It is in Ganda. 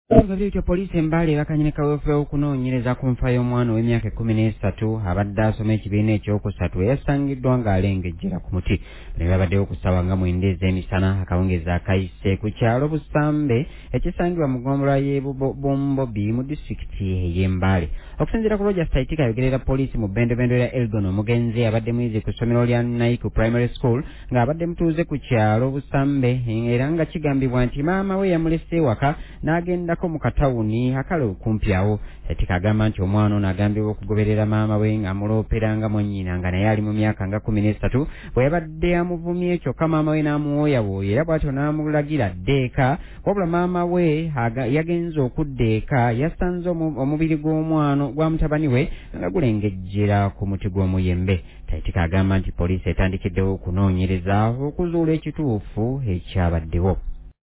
Gaviti poliisi Mbale bakanyine kaweefube okunoonyereza ku nfa y'omwana w'emyaka 13 abadde asoma ekibiina ekyokusatu eyasangiddwa ng'alengejjera ku muti. Ne babaddewo ku ssaawa nga 9 ez'emisana akawungeezi akayise ku kyalo Busambe ekisangibwa mu ggombolola y'e Bombobi mu disitulikiti y'e Mbale. Okusinziira ku Roger Saitika ayogerera poliisi mu bbendobendo lya Elgon omugenzi abadde muyizi ku ssomero lya Naiku Primary School ng'abadde mutuuze ku kyalo Busambe era nga kigambibwa nti maama we yamulese ewaka n'agendako mu katawuni akali okumpi awo. Saitika agamba nti omwana ono agambibwa okugoberera maama we ng'amuloopera nga mwannyina nga naye ali mu myaka nga 13 bwe yabadde amuvumye kyokka maama we n'amuwooyawooya era bw'atyo n'amulagira ddeeka wabula maama we yagenze okudda eka yasanze omubiri gw'omwana gwa mutabani we nga gulengejjera ku muti gw'omuyembe. Saitika agamba nti poliisi etandikiddewo okunoonyereza okuzuula ekituufu ekyabaddewo.